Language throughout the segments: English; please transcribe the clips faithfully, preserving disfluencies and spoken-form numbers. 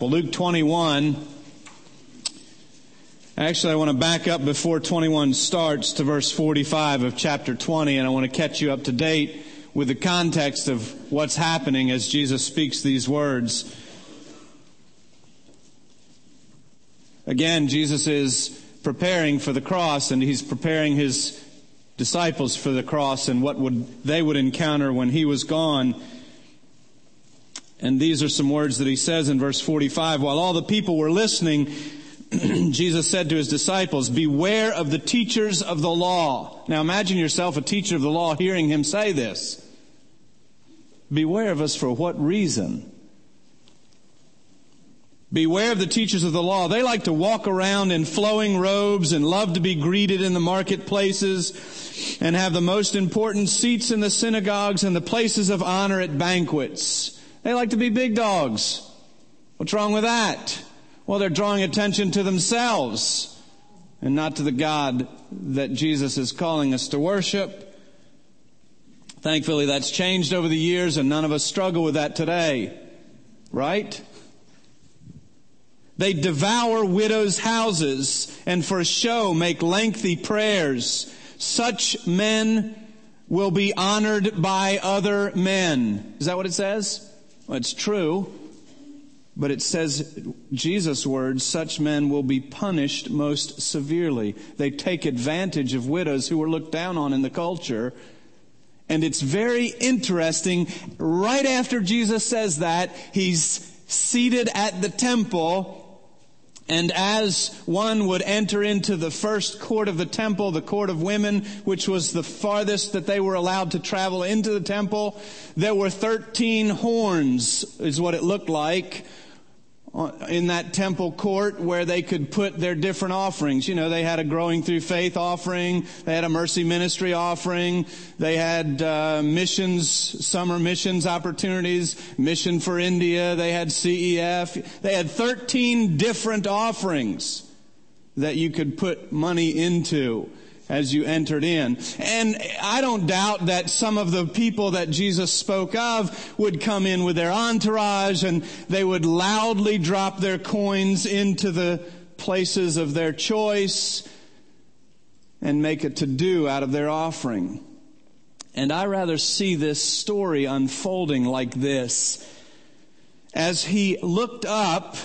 Well, Luke twenty-one, actually I want to back up before twenty-one starts to verse forty-five of chapter twenty, and I want to catch you up to date with the context of what's happening as Jesus speaks these words. Again, Jesus is preparing for the cross, and he's preparing his disciples for the cross and what would they would encounter when he was gone. And these are some words that he says in verse forty-five. While all the people were listening, Jesus said to his disciples, "Beware of the teachers of the law." Now imagine yourself a teacher of the law hearing him say this. Beware of us for what reason? Beware of the teachers of the law. They like to walk around in flowing robes and love to be greeted in the marketplaces and have the most important seats in the synagogues and the places of honor at banquets. They like to be big dogs. What's wrong with that? Well, they're drawing attention to themselves and not to the God that Jesus is calling us to worship. Thankfully, that's changed over the years, and none of us struggle with that today. Right? They devour widows' houses and for show make lengthy prayers. Such men will be honored by other men. Is that what it says? Well, it's true. But it says, Jesus' words, such men will be punished most severely. They take advantage of widows who were looked down on in the culture. And it's very interesting. Right after Jesus says that, he's seated at the temple. And as one would enter into the first court of the temple, the court of women, which was the farthest that they were allowed to travel into the temple, there were thirteen horns, is what it looked like, in that temple court where they could put their different offerings. You know, they had a Growing Through Faith offering. They had a Mercy Ministry offering. They had uh, missions, summer missions opportunities, Mission for India. They had C E F. They had thirteen different offerings that you could put money into as you entered in. And I don't doubt that some of the people that Jesus spoke of would come in with their entourage and they would loudly drop their coins into the places of their choice and make a to-do out of their offering. And I rather see this story unfolding like this. As he looked up,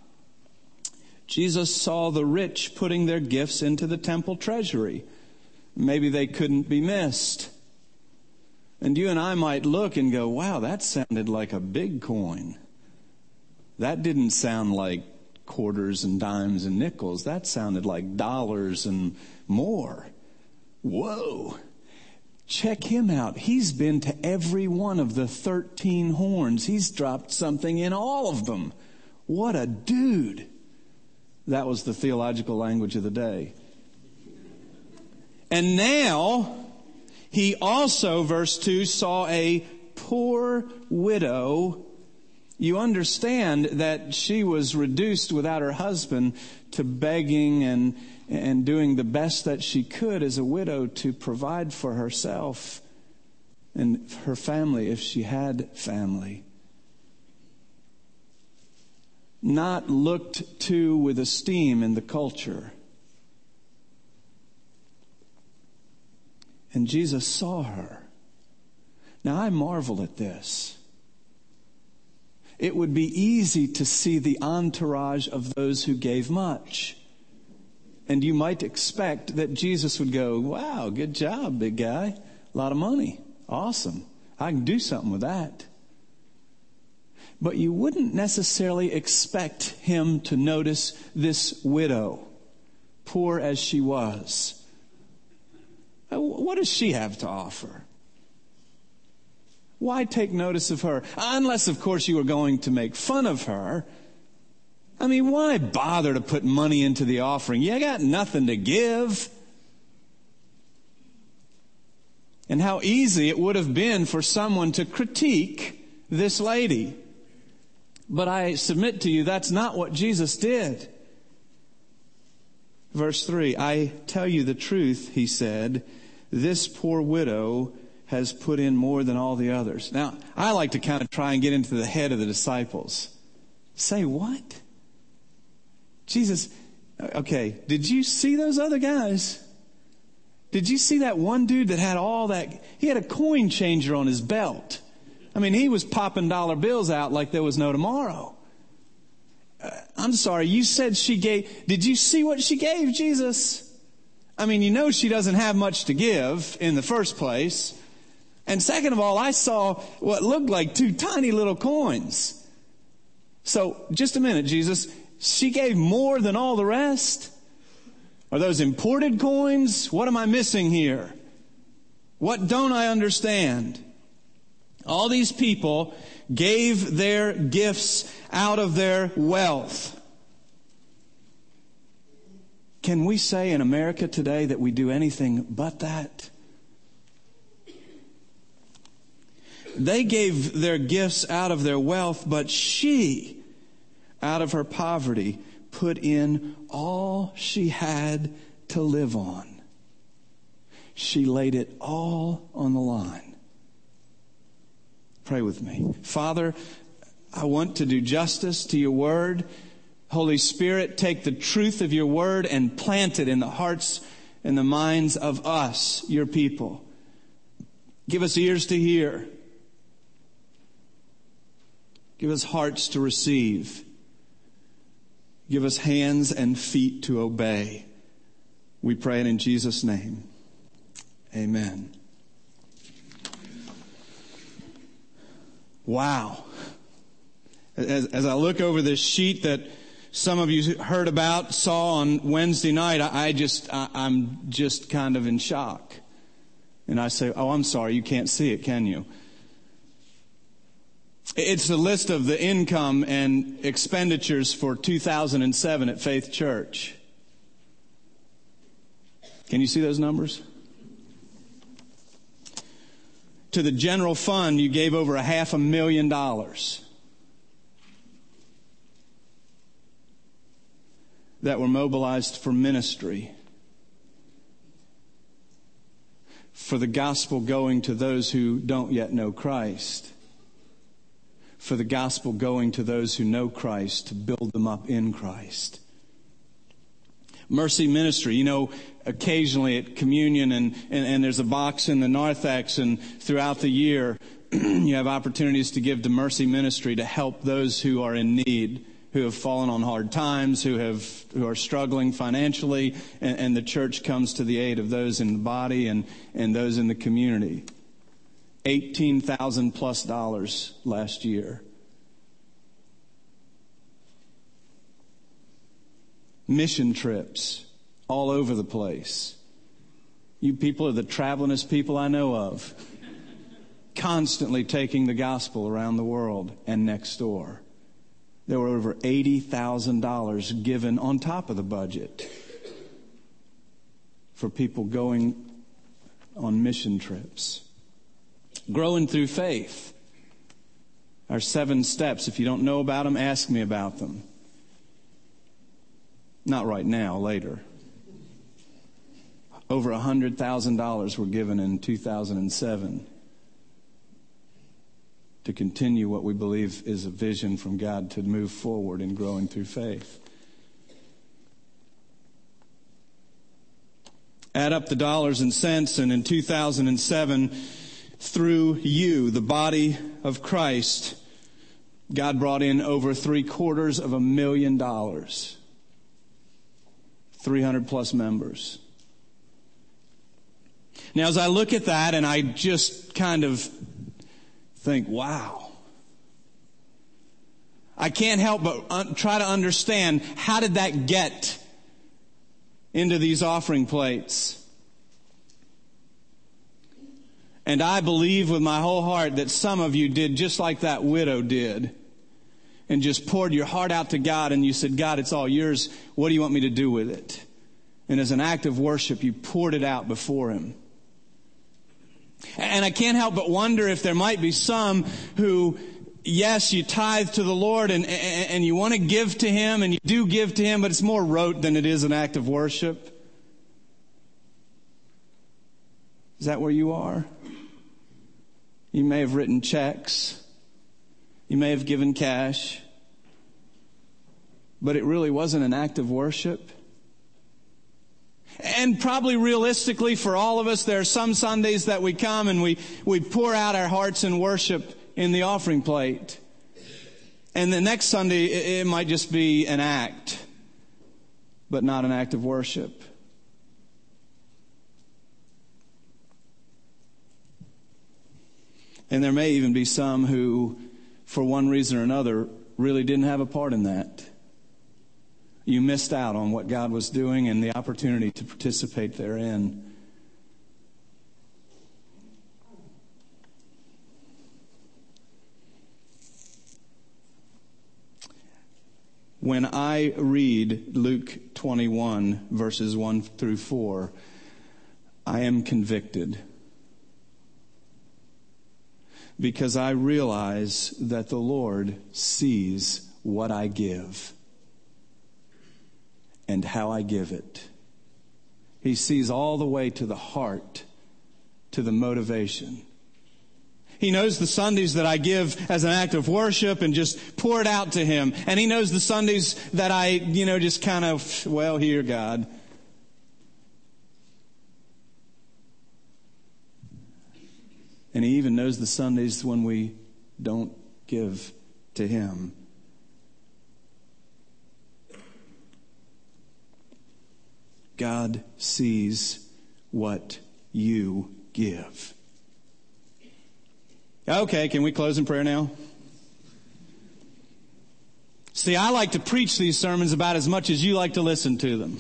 Jesus saw the rich putting their gifts into the temple treasury. Maybe they couldn't be missed. And you and I might look and go, wow, that sounded like a big coin. That didn't sound like quarters and dimes and nickels. That sounded like dollars and more. Whoa. Check him out. He's been to every one of the thirteen horns. He's dropped something in all of them. What a dude. That was the theological language of the day. And now, he also, verse two, saw a poor widow. You understand that she was reduced without her husband to begging and, and doing the best that she could as a widow to provide for herself and her family if she had family. Not looked to with esteem in the culture. And Jesus saw her. Now I marvel at this. It would be easy to see the entourage of those who gave much. And you might expect that Jesus would go, wow, good job, big guy. A lot of money. Awesome. I can do something with that. But you wouldn't necessarily expect him to notice this widow, poor as she was. What does she have to offer? Why take notice of her? Unless, of course, you were going to make fun of her. I mean, why bother to put money into the offering? You got nothing to give. And how easy it would have been for someone to critique this lady. But I submit to you, that's not what Jesus did. Verse three, I tell you the truth, he said, this poor widow has put in more than all the others. Now, I like to kind of try and get into the head of the disciples. Say what? Jesus, okay, did you see those other guys? Did you see that one dude that had all that? He had a coin changer on his belt. I mean, he was popping dollar bills out like there was no tomorrow. Uh, I'm sorry, you said she gave, did you see what she gave, Jesus? I mean, you know she doesn't have much to give in the first place. And second of all, I saw what looked like two tiny little coins. So, just a minute, Jesus. She gave more than all the rest? Are those imported coins? What am I missing here? What don't I understand? All these people gave their gifts out of their wealth. Can we say in America today that we do anything but that? They gave their gifts out of their wealth, but she, out of her poverty, put in all she had to live on. She laid it all on the line. Pray with me. Father, I want to do justice to your word. Holy Spirit, take the truth of your word and plant it in the hearts and the minds of us, your people. Give us ears to hear. Give us hearts to receive. Give us hands and feet to obey. We pray it in Jesus' name. Amen. Wow. As, as I look over this sheet that some of you heard about, saw on Wednesday night, I, I just, I, I'm just kind of in shock. And I say, oh, I'm sorry, you can't see it, can you? It's the list of the income and expenditures for two thousand seven at Faith Church. Can you see those numbers? To the general fund, you gave over a half a million dollars that were mobilized for ministry, for the gospel going to those who don't yet know Christ, for the gospel going to those who know Christ, to build them up in Christ. Mercy Ministry, you know, occasionally at communion and, and, and there's a box in the narthex, and throughout the year you have opportunities to give to Mercy Ministry to help those who are in need, who have fallen on hard times, who have who are struggling financially, and, and the church comes to the aid of those in the body and, and those in the community. eighteen thousand plus dollars last year. Mission trips all over the place. You people are the travelingest people I know of. Constantly taking the gospel around the world and next door. There were over eighty thousand dollars given on top of the budget for people going on mission trips. Growing through faith. Our seven steps. If you don't know about them, ask me about them. Not right now, later. Over one hundred thousand dollars were given in two thousand seven to continue what we believe is a vision from God to move forward in growing through faith. Add up the dollars and cents, and in two thousand seven, through you, the body of Christ, God brought in over three quarters of a million dollars. three hundred plus members. Now, as I look at that and I just kind of think, wow. I can't help but un- try to understand, how did that get into these offering plates? And I believe with my whole heart that some of you did just like that widow did, and just poured your heart out to God, and you said, God, it's all yours. What do you want me to do with it? And as an act of worship, you poured it out before Him. And I can't help but wonder if there might be some who, yes, you tithe to the Lord and, and, and you want to give to Him, and you do give to Him, but it's more rote than it is an act of worship. Is that where you are? You may have written checks. You may have given cash. but it really wasn't an act of worship. And probably realistically for all of us, there are some Sundays that we come and we, we pour out our hearts in worship in the offering plate. And the next Sunday, it, it might just be an act, but not an act of worship. And there may even be some who, for one reason or another, really didn't have a part in that. You missed out on what God was doing and the opportunity to participate therein. When I read Luke twenty-one, verses one through four, I am convicted. Because I realize that the Lord sees what I give and how I give it. He sees all the way to the heart, to the motivation. He knows the Sundays that I give as an act of worship and just pour it out to Him. And He knows the Sundays that I, you know, just kind of, well, here, God. And He even knows the Sundays when we don't give to Him. God sees what you give. Okay, can we close in prayer now? See, I like to preach these sermons about as much as you like to listen to them.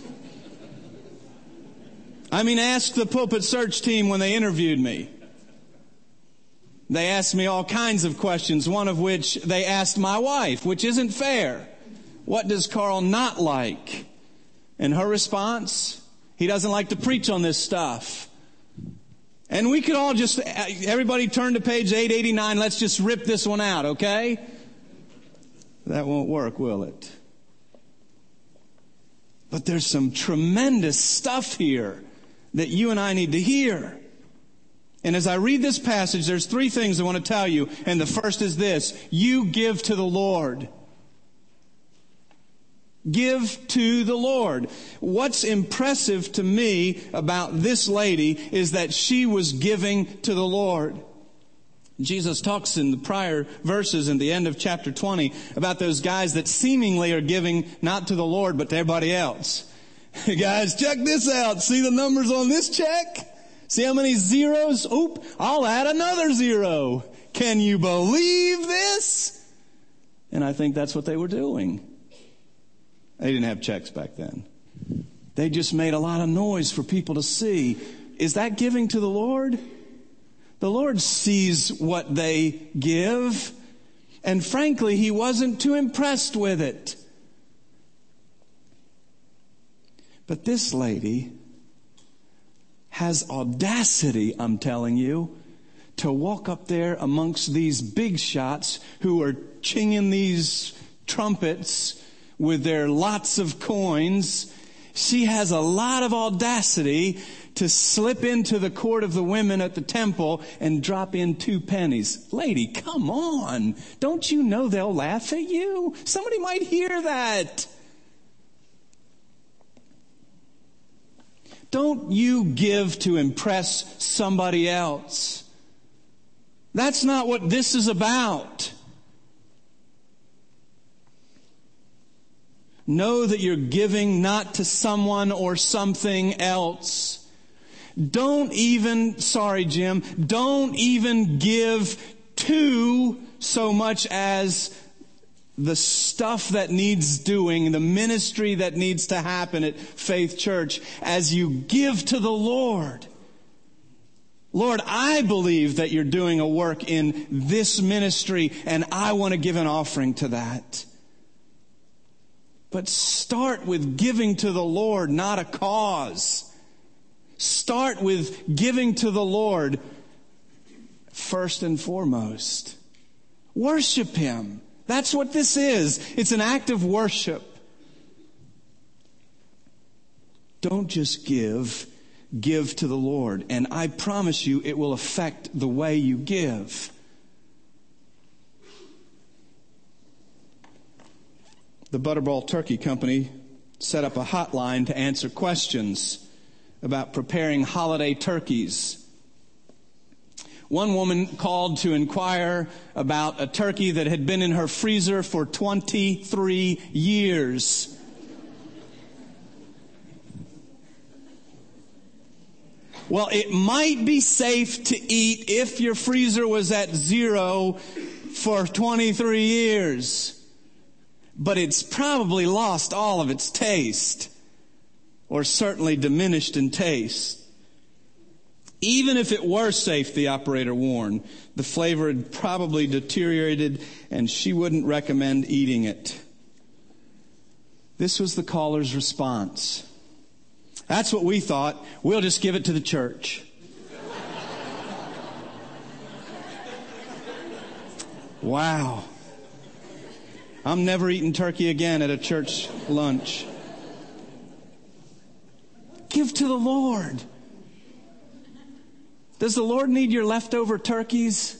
I mean, ask the Pulpit Search team when they interviewed me. They asked me all kinds of questions, one of which they asked my wife, which isn't fair. What does Carl not like? And her response, he doesn't like to preach on this stuff. And we could all just, everybody turn to page eight eighty-nine, let's just rip this one out, okay? That won't work, will it? But there's some tremendous stuff here that you and I need to hear. And as I read this passage, there's three things I want to tell you. And the first is this: you give to the Lord. Give to the Lord. What's impressive to me about this lady is that she was giving to the Lord. Jesus talks in the prior verses in the end of chapter twenty about those guys that seemingly are giving not to the Lord but to everybody else. Guys, check this out. See the numbers on this check? See how many zeros? Oop, I'll add another zero. Can you believe this? And I think that's what they were doing. They didn't have checks back then. They just made a lot of noise for people to see. Is that giving to the Lord? The Lord sees what they give. And frankly, He wasn't too impressed with it. But this lady has audacity, I'm telling you, to walk up there amongst these big shots who are chinging these trumpets with their lots of coins. She has a lot of audacity to slip into the court of the women at the temple and drop in two pennies. Lady, come on. Don't you know they'll laugh at you? Somebody might hear that. Don't you give to impress somebody else. That's not what this is about. Know that you're giving not to someone or something else. Don't even, sorry Jim, don't even give to so much as the stuff that needs doing, the ministry that needs to happen at Faith Church as you give to the Lord. Lord, I believe that you're doing a work in this ministry and I want to give an offering to that. But start with giving to the Lord, not a cause. Start with giving to the Lord first and foremost. Worship Him. That's what this is. It's an act of worship. Don't just give, give to the Lord. And I promise you it will affect the way you give. the Butterball Turkey Company set up a hotline to answer questions about preparing holiday turkeys. One woman called to inquire about a turkey that had been in her freezer for twenty-three years. Well, it might be safe to eat if your freezer was at zero for twenty-three years. But it's probably lost all of its taste, or certainly diminished in taste. Even if it were safe, the operator warned, the flavor had probably deteriorated and she wouldn't recommend eating it. This was the caller's response. That's what we thought. We'll just give it to the church. Wow. I'm never eating turkey again at a church lunch. Give to the Lord. Does the Lord need your leftover turkeys?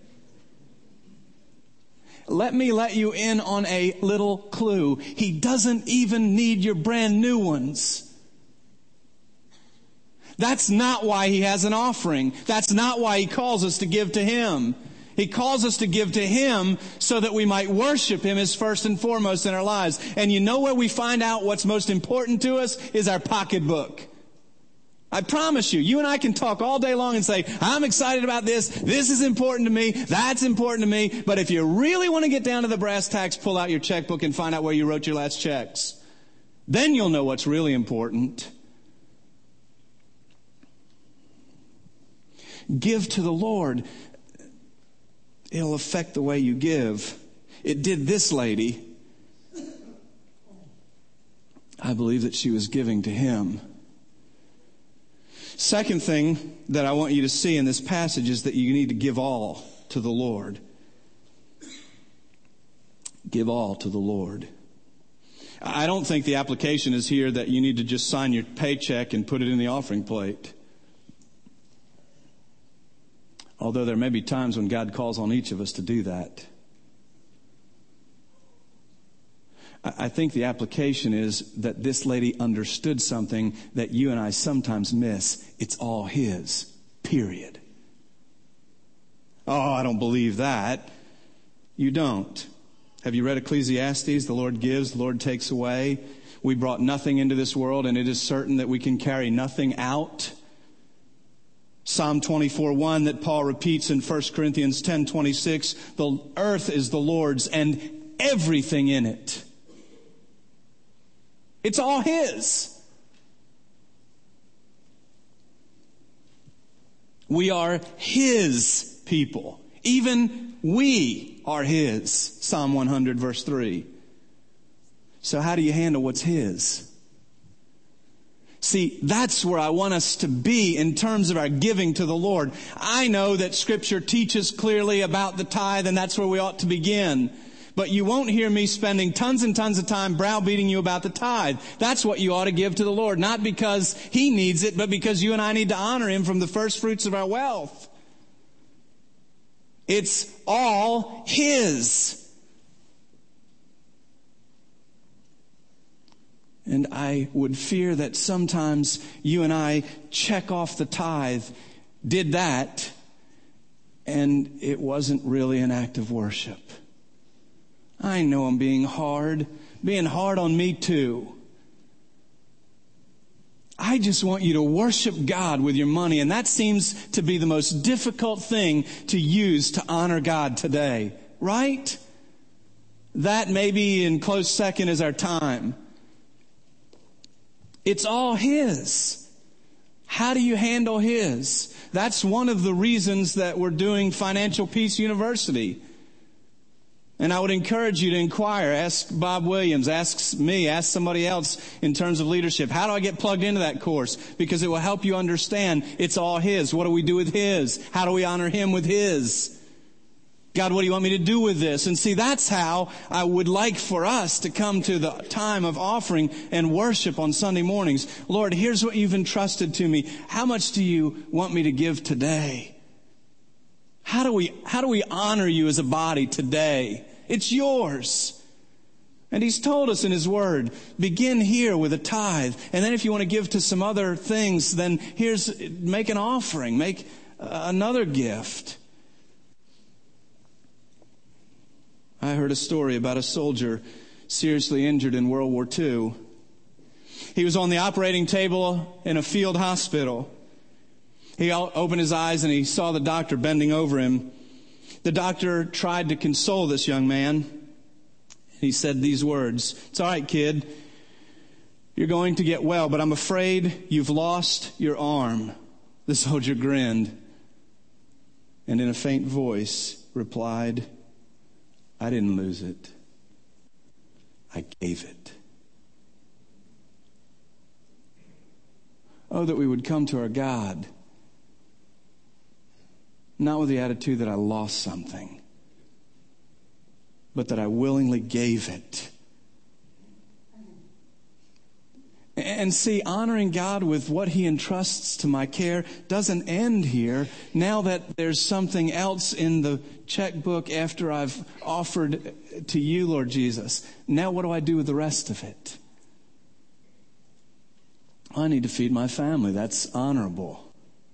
Let me let you in on a little clue. He doesn't even need your brand new ones. That's not why He has an offering. That's not why He calls us to give to Him. He calls us to give to Him so that we might worship Him as first and foremost in our lives. And you know where we find out what's most important to us is our pocketbook. I promise you, you and I can talk all day long and say, I'm excited about this, this is important to me, that's important to me. But if you really want to get down to the brass tacks, pull out your checkbook and find out where you wrote your last checks. Then you'll know what's really important. Give to the Lord. It'll affect the way you give. It did this lady. I believe that she was giving to Him. Second thing that I want you to see in this passage is that you need to give all to the Lord. Give all to the Lord. I don't think the application is here that you need to just sign your paycheck and put it in the offering plate. Although there may be times when God calls on each of us to do that. I think the application is that this lady understood something that you and I sometimes miss. It's all His, period. Oh, I don't believe that. You don't. Have you read Ecclesiastes? The Lord gives, the Lord takes away. We brought nothing into this world, and it is certain that we can carry nothing out. Psalm twenty-four one that Paul repeats in First Corinthians ten twenty-six, the earth is the Lord's and everything in it. It's all His. We are His people. Even we are His. Psalm one hundred verse three. So how do you handle what's His? See, that's where I want us to be in terms of our giving to the Lord. I know that Scripture teaches clearly about the tithe, and that's where we ought to begin. But you won't hear me spending tons and tons of time browbeating you about the tithe. That's what you ought to give to the Lord. Not because He needs it, but because you and I need to honor Him from the first fruits of our wealth. It's all His. And I would fear that sometimes you and I check off the tithe, did that, and it wasn't really an act of worship. I know I'm being hard, being hard on me too. I just want you to worship God with your money, and that seems to be the most difficult thing to use to honor God today, right? That maybe in close second is our time. It's all His. How do you handle His? That's one of the reasons that we're doing Financial Peace University. And I would encourage you to inquire. Ask Bob Williams, ask me, ask somebody else in terms of leadership. How do I get plugged into that course? Because it will help you understand it's all His. What do we do with His? How do we honor Him with His? God, what do you want me to do with this? And see, that's how I would like for us to come to the time of offering and worship on Sunday mornings. Lord, here's what you've entrusted to me. How much do you want me to give today? How do we, how do we honor you as a body today? It's yours. And he's told us in his word, begin here with a tithe. And then if you want to give to some other things, then here's, make an offering, make another gift. I heard a story about a soldier seriously injured in World War Two. He was on the operating table in a field hospital. He opened his eyes and he saw the doctor bending over him. The doctor tried to console this young man. He said these words, "It's all right, kid. You're going to get well, but I'm afraid you've lost your arm." The soldier grinned and in a faint voice replied, "I didn't lose it. I gave it." Oh, that we would come to our God, not with the attitude that I lost something, but that I willingly gave it. And see, honoring God with what He entrusts to my care doesn't end here. Now that there's something else in the checkbook after I've offered to you, Lord Jesus, now what do I do with the rest of it? I need to feed my family. That's honorable.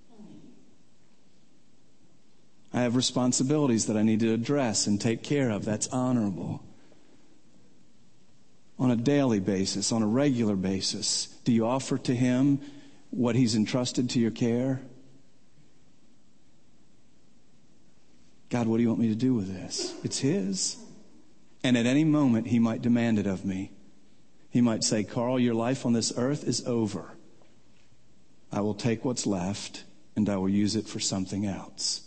I have responsibilities that I need to address and take care of. That's honorable. On a daily basis, on a regular basis, do you offer to Him what He's entrusted to your care? God, what do you want me to do with this? It's His. And at any moment, He might demand it of me. He might say, "Carl, your life on this earth is over. I will take what's left and I will use it for something else."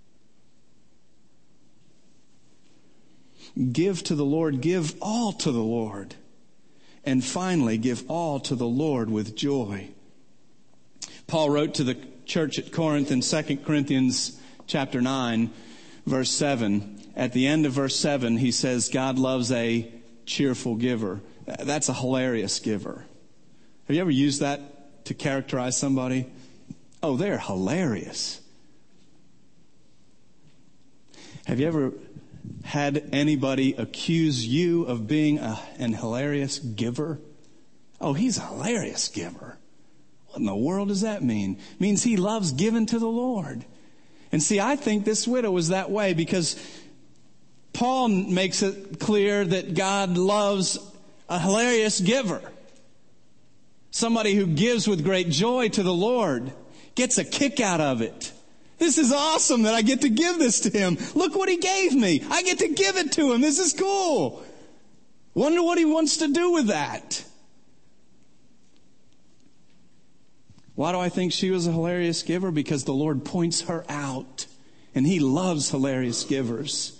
Give to the Lord, give all to the Lord. And finally, give all to the Lord with joy. Paul wrote to the church at Corinth in Second Corinthians chapter nine, verse seven. At the end of verse seven, he says, God loves a cheerful giver. That's a hilarious giver. Have you ever used that to characterize somebody? Oh, they're hilarious. Have you ever had anybody accuse you of being a, an hilarious giver? Oh, he's a hilarious giver. What in the world does that mean? It means he loves giving to the Lord. And see, I think this widow was that way because Paul makes it clear that God loves a hilarious giver. Somebody who gives with great joy to the Lord, gets a kick out of it. This is awesome that I get to give this to him. Look what he gave me. I get to give it to him. This is cool. Wonder what he wants to do with that. Why do I think she was a hilarious giver? Because the Lord points her out. And he loves hilarious givers.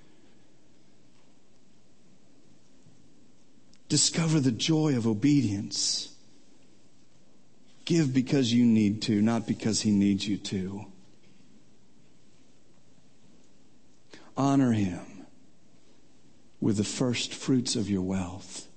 Discover the joy of obedience. Give because you need to, not because he needs you to. Honor him with the first fruits of your wealth.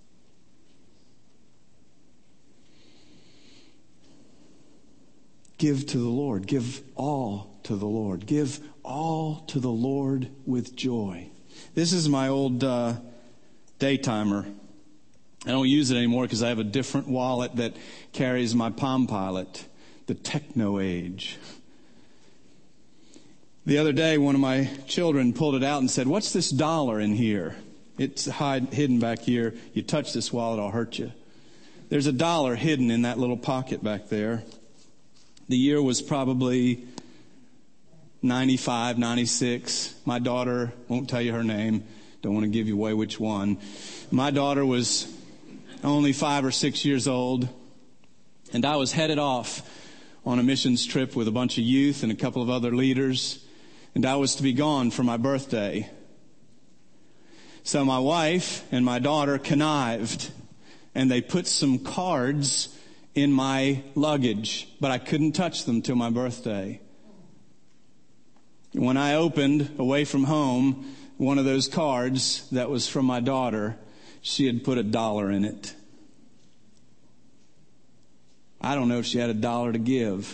Give to the Lord. Give all to the Lord. Give all to the Lord with joy. This is my old uh, day timer. I don't use it anymore because I have a different wallet that carries my Palm Pilot, the Techno Age. The other day, one of my children pulled it out and said, "What's this dollar in here? It's hide, hidden back here. You touch this wallet, I'll hurt you." There's a dollar hidden in that little pocket back there. The year was probably ninety-five, ninety-six. My daughter, won't tell you her name. Don't want to give you away which one. My daughter was only five or six years old. And I was headed off on a missions trip with a bunch of youth and a couple of other leaders. And I was to be gone for my birthday. So my wife and my daughter connived. And they put some cards in my luggage. But I couldn't touch them till my birthday. When I opened, away from home, one of those cards that was from my daughter, she had put a dollar in it. I don't know if she had a dollar to give.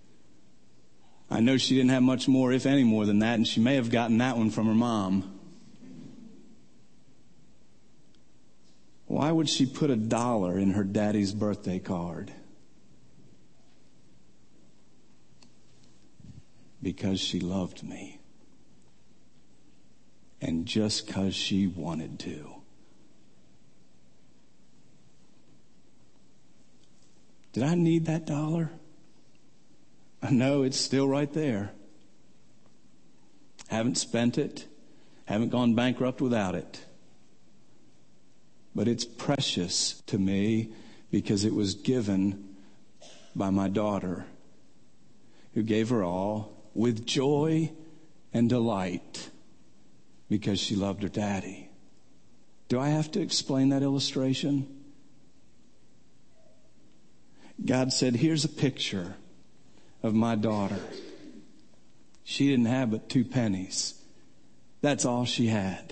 I know she didn't have much more, if any more than that, and she may have gotten that one from her mom. Why would she put a dollar in her daddy's birthday card? Because she loved me. And just because she wanted to. Did I need that dollar? No, it's still right there. Haven't spent it. Haven't gone bankrupt without it. But it's precious to me because it was given by my daughter, who gave her all with joy and delight because she loved her daddy. Do I have to explain that illustration? God said, here's a picture of my daughter. She didn't have but two pennies. That's all she had.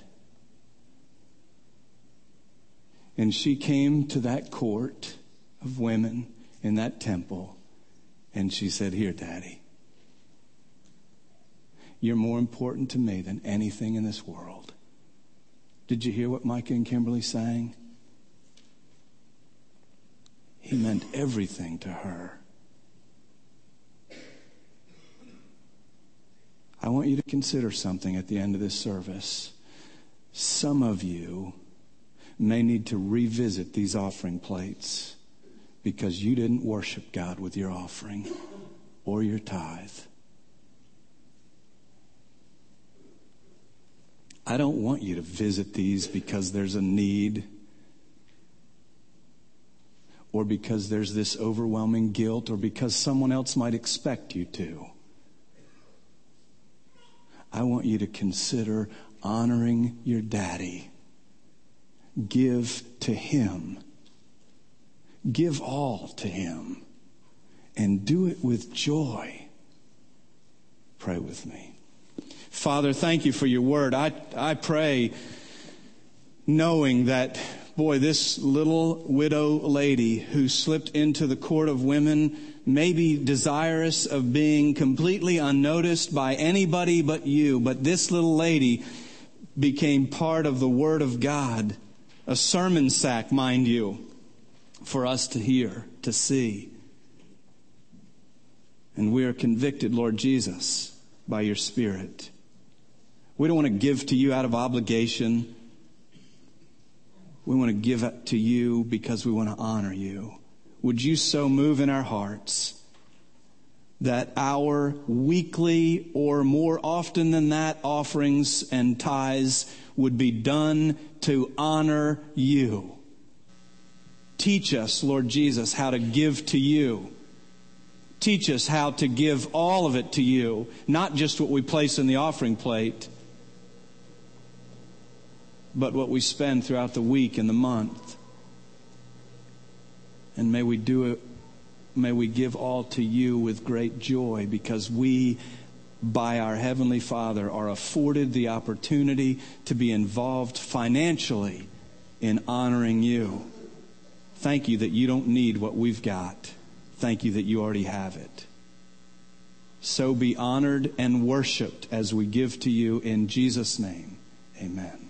And she came to that court of women in that temple, and she said, here, Daddy, you're more important to me than anything in this world. Did you hear what Micah and Kimberly sang? He meant everything to her. I want you to consider something at the end of this service. Some of you may need to revisit these offering plates because you didn't worship God with your offering or your tithe. I don't want you to visit these because there's a need or because there's this overwhelming guilt or because someone else might expect you to. I want you to consider honoring your daddy. Give to him. Give all to him. And do it with joy. Pray with me. Father, thank you for your word. I, I pray knowing that, boy, this little widow lady who slipped into the court of women, maybe desirous of being completely unnoticed by anybody but you, but this little lady became part of the Word of God, a sermon sack, mind you, for us to hear, to see. And we are convicted, Lord Jesus, by your Spirit. We don't want to give to you out of obligation. We want to give it to you because we want to honor you. Would you so move in our hearts that our weekly or more often than that offerings and tithes would be done to honor you. Teach us, Lord Jesus, how to give to you. Teach us how to give all of it to you, not just what we place in the offering plate, but what we spend throughout the week and the month. And may we do it, may we give all to you with great joy because we, by our Heavenly Father, are afforded the opportunity to be involved financially in honoring you. Thank you that you don't need what we've got. Thank you that you already have it. So be honored and worshiped as we give to you in Jesus' name. Amen.